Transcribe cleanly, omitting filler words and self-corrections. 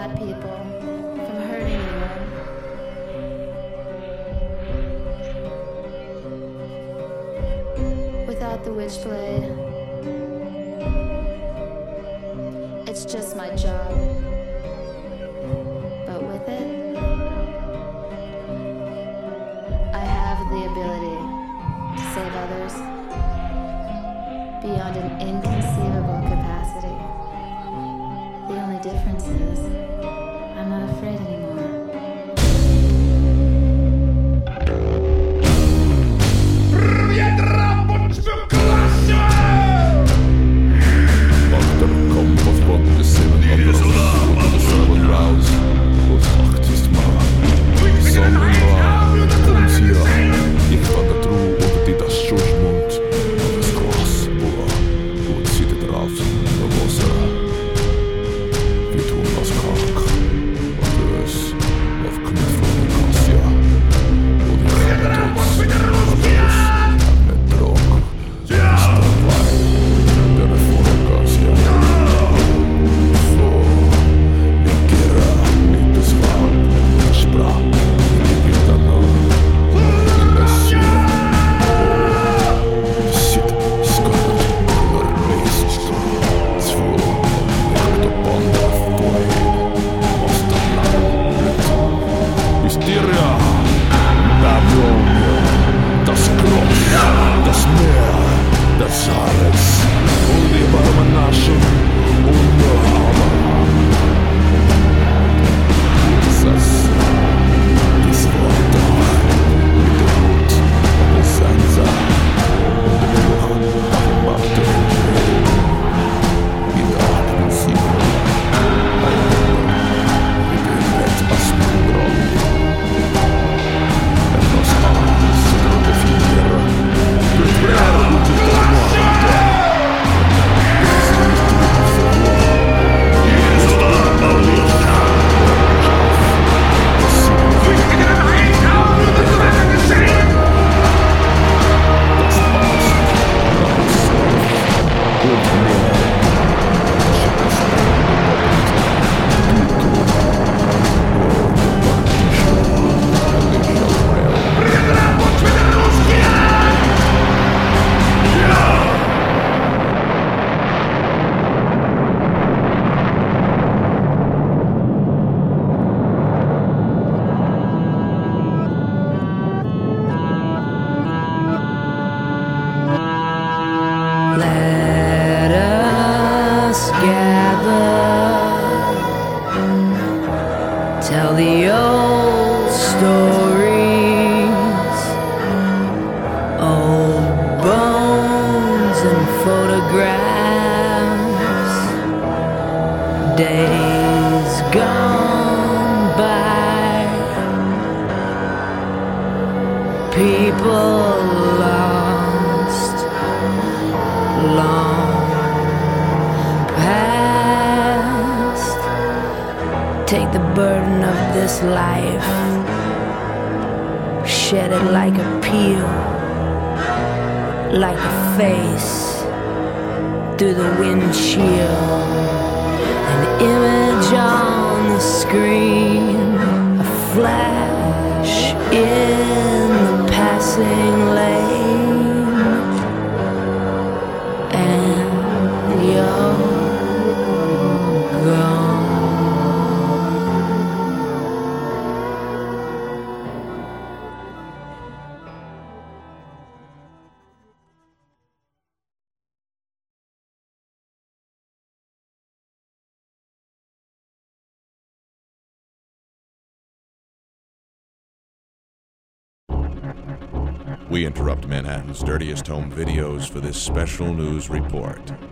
bad people from hurting you. Without the witchblade, it's just my job. But with it, I have the ability to save others beyond an inconceivable capacity. The only difference is I'm not afraid anymore. Let us gather, tell the old stories, old bones and photographs, days gone by, people lost long past. Take the burden of this life, shed it like a peel, like a face through the windshield. An image on the screen, a flash in the passing lane. We interrupt Manhattan's dirtiest home videos for this special news report.